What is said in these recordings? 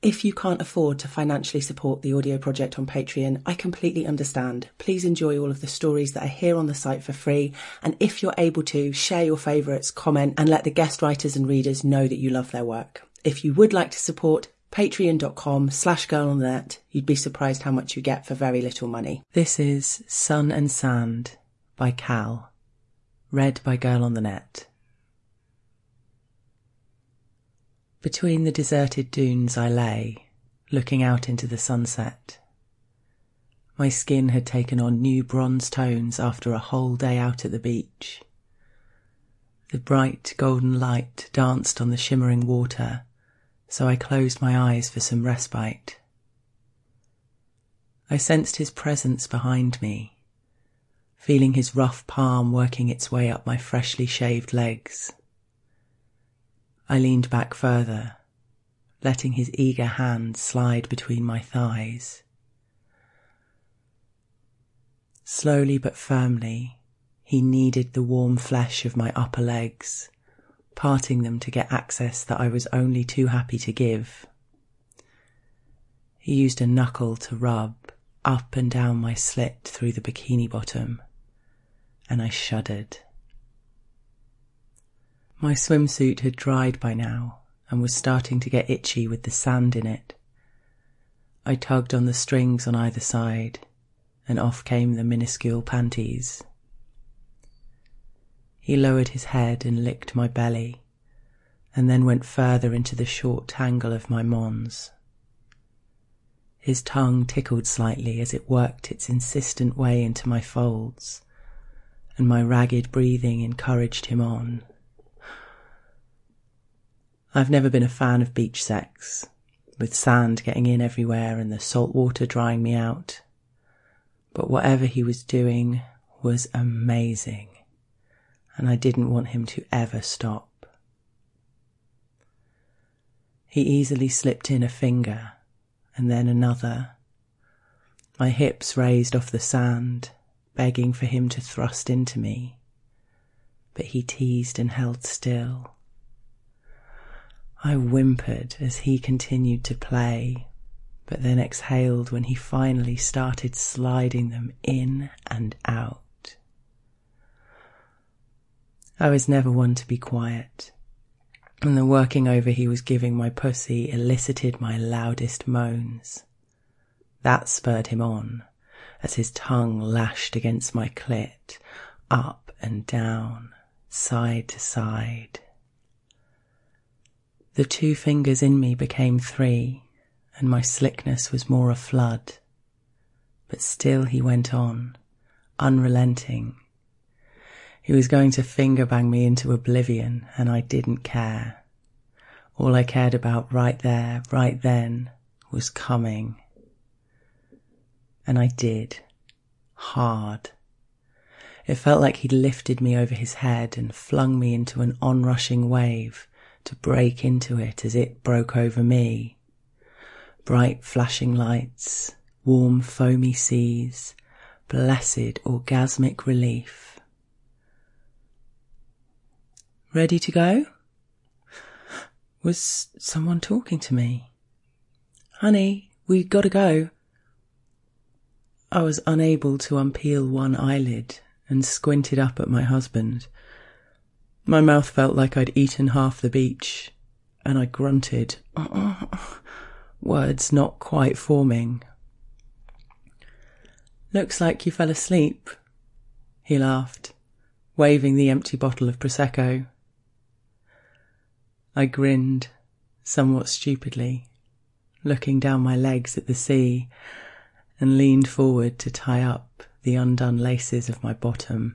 If you can't afford to financially support the audio project on Patreon, I completely understand. Please enjoy all of the stories that are here on the site for free. And if you're able to, share your favourites, comment, and let the guest writers and readers know that you love their work. If you would like to support, patreon.com/girlonthenet. You'd be surprised how much you get for very little money. This is Sun and Sand by Cal, read by Girl on the Net. Between the deserted dunes I lay, looking out into the sunset. My skin had taken on new bronze tones after a whole day out at the beach. The bright golden light danced on the shimmering water, so I closed my eyes for some respite. I sensed his presence behind me, feeling his rough palm working its way up my freshly shaved legs. I leaned back further, letting his eager hand slide between my thighs. Slowly but firmly, he kneaded the warm flesh of my upper legs, parting them to get access that I was only too happy to give. He used a knuckle to rub up and down my slit through the bikini bottom, and I shuddered. My swimsuit had dried by now and was starting to get itchy with the sand in it. I tugged on the strings on either side, and off came the minuscule panties. He lowered his head and licked my belly, and then went further into the short tangle of my mons. His tongue tickled slightly as it worked its insistent way into my folds, and my ragged breathing encouraged him on. I've never been a fan of beach sex, with sand getting in everywhere and the salt water drying me out. But whatever he was doing was amazing, and I didn't want him to ever stop. He easily slipped in a finger, and then another. My hips raised off the sand, begging for him to thrust into me, but he teased and held still. I whimpered as he continued to play, but then exhaled when he finally started sliding them in and out. I was never one to be quiet, and the working over he was giving my pussy elicited my loudest moans. That spurred him on, as his tongue lashed against my clit, up and down, side to side. The 2 fingers in me became 3, and my slickness was more a flood. But still he went on, unrelenting. He was going to finger bang me into oblivion, and I didn't care. All I cared about right there, right then, was coming. And I did. Hard. It felt like he'd lifted me over his head and flung me into an onrushing wave, to break into it as it broke over me. Bright flashing lights, warm foamy seas, blessed orgasmic relief. Ready to go? Was someone talking to me? Honey, we gotta go. I was unable to unpeel one eyelid and squinted up at my husband. My mouth felt like I'd eaten half the beach, and I grunted, words not quite forming. Looks like you fell asleep, he laughed, waving the empty bottle of Prosecco. I grinned, somewhat stupidly, looking down my legs at the sea, and leaned forward to tie up the undone laces of my bottom.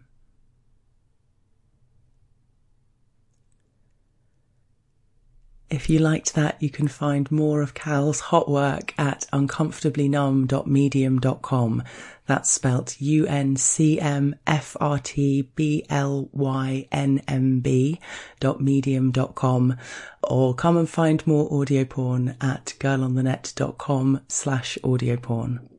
If you liked that, you can find more of Cal's hot work at uncomfortablynumb.medium.com. That's spelt uncmfortablynmb.medium.com, or come and find more audio porn at girlonthenet.com/audio porn.